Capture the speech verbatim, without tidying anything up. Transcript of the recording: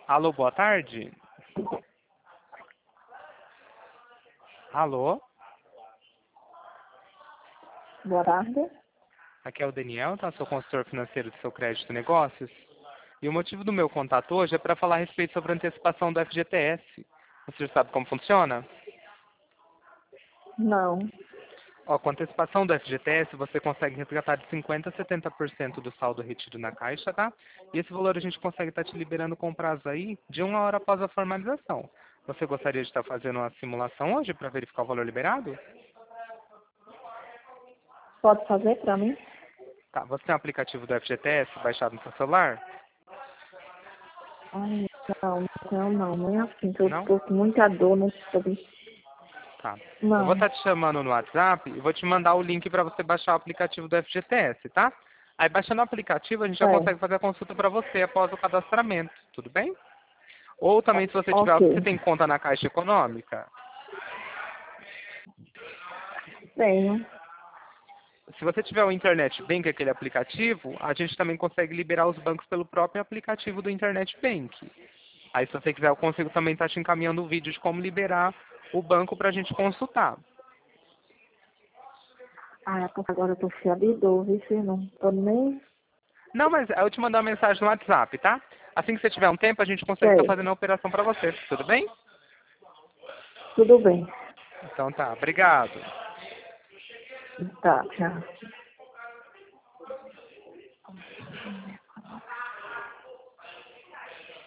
Alô, boa tarde. Alô, Boa tarde. aqui é o Daniel, tá? Sou consultor financeiro do seu crédito e negócios. E o motivo do meu contato hoje é para falar a respeito sobre a antecipação do F G T S. Você já sabe como funciona? Não. Ó, com a antecipação do F G T S, você consegue resgatar de cinquenta por cento a setenta por cento do saldo retido na caixa, tá? E esse valor a gente consegue estar te liberando com prazo aí de uma hora após a formalização. Você gostaria de estar fazendo uma simulação hoje para verificar o valor liberado? Pode fazer para mim? Tá, você tem o aplicativo do F G T S baixado no seu celular? Ai, não, não, não, nem assim, que eu Não? tô com muita dor no estômago. Tá. Eu vou Não. estar te chamando no WhatsApp e vou te mandar o link para você baixar o aplicativo do F G T S, tá? Aí baixando o aplicativo a gente já É, consegue fazer a consulta para você após o cadastramento, tudo bem? Ou também se você tiver, você ok. tem conta na Caixa Econômica? Tenho. Se você tiver o Internet Bank, aquele aplicativo, a gente também consegue liberar os bancos pelo próprio aplicativo do Internet Bank. Aí se você quiser eu consigo também estar te encaminhando o vídeo de como liberar o banco para a gente consultar. Ah, é porque agora eu tô cheia de dor, viu, filho? Não tô nem... Não, mas eu te mandar uma mensagem no WhatsApp, tá? Assim que você tiver um tempo, a gente consegue estar Sei. fazendo a operação para você. Tudo bem? Tudo bem. Então tá, obrigado. Tá, tchau.